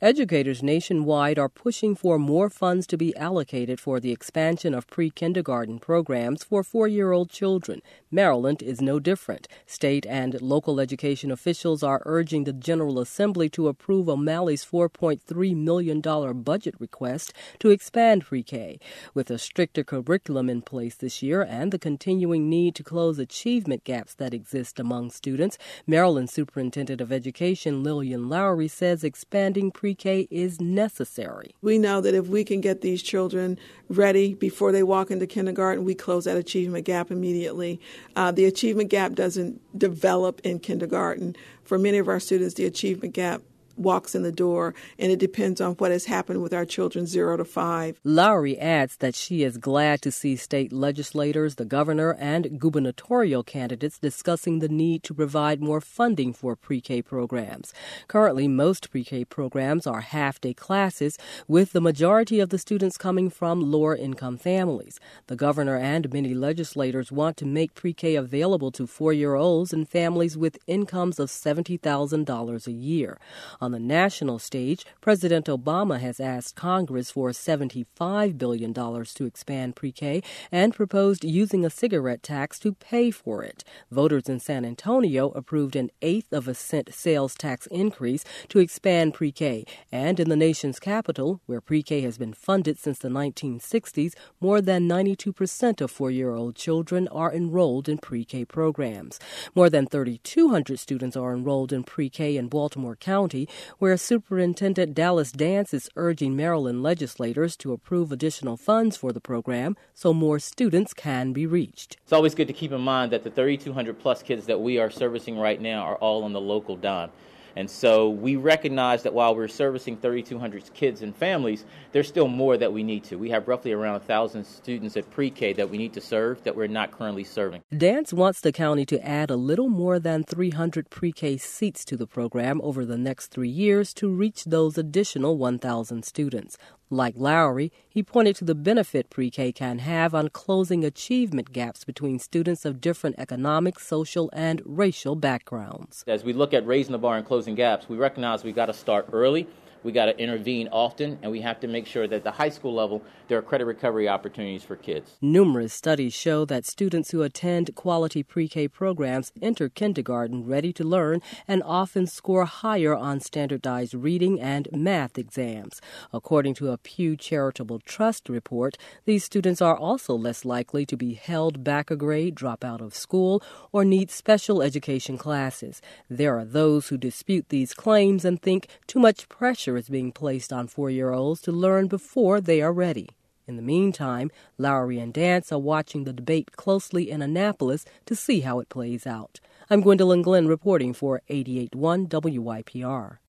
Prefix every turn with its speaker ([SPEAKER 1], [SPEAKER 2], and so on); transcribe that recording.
[SPEAKER 1] Educators nationwide are pushing for more funds to be allocated for the expansion of pre-kindergarten programs for 4-year-old children. Maryland is no different. State and local education officials are urging the General Assembly to approve O'Malley's $4.3 million budget request to expand pre-K. With a stricter curriculum in place this year and the continuing need to close achievement gaps that exist among students, Maryland Superintendent of Education Lillian Lowry says expanding pre-K is necessary.
[SPEAKER 2] We know that if we can get these children ready before they walk into kindergarten, we close that achievement gap immediately. The achievement gap doesn't develop in kindergarten. For many of our students, the achievement gap walks in the door, and it depends on what has happened with our children 0 to 5.
[SPEAKER 1] Lowry adds that she is glad to see state legislators, the governor, and gubernatorial candidates discussing the need to provide more funding for pre-K programs. Currently, most pre-K programs are half-day classes, with the majority of the students coming from lower-income families. The governor and many legislators want to make pre-K available to 4-year-olds and families with incomes of $70,000 a year. On the national stage, President Obama has asked Congress for $75 billion to expand pre-K and proposed using a cigarette tax to pay for it. Voters in San Antonio approved an 1/8 of a cent sales tax increase to expand pre-K. And in the nation's capital, where pre-K has been funded since the 1960s, more than 92% of 4-year-old children are enrolled in pre-K programs. More than 3,200 students are enrolled in pre-K in Baltimore County, where Superintendent Dallas Dance is urging Maryland legislators to approve additional funds for the program so more students can be reached.
[SPEAKER 3] It's always good to keep in mind that the 3,200 plus kids that we are servicing right now are all on the local dime. And so we recognize that while we're servicing 3,200 kids and families, there's still more that we need to. We have roughly around 1,000 students at pre-K that we need to serve that we're not currently serving.
[SPEAKER 1] Dance wants the county to add a little more than 300 pre-K seats to the program over the next 3 years to reach those additional 1,000 students. Like Lowry, he pointed to the benefit pre-K can have on closing achievement gaps between students of different economic, social, and racial backgrounds.
[SPEAKER 3] As we look at raising the bar and closing gaps, we recognize we've got to start early. We got to intervene often, and we have to make sure that at the high school level, there are credit recovery opportunities for kids.
[SPEAKER 1] Numerous studies show that students who attend quality pre-K programs enter kindergarten ready to learn and often score higher on standardized reading and math exams. According to a Pew Charitable Trust report, these students are also less likely to be held back a grade, drop out of school, or need special education classes. There are those who dispute these claims and think too much pressure is being placed on 4-year-olds to learn before they are ready. In the meantime, Lowry and Dance are watching the debate closely in Annapolis to see how it plays out. I'm Gwendolyn Glenn reporting for 88.1 WYPR.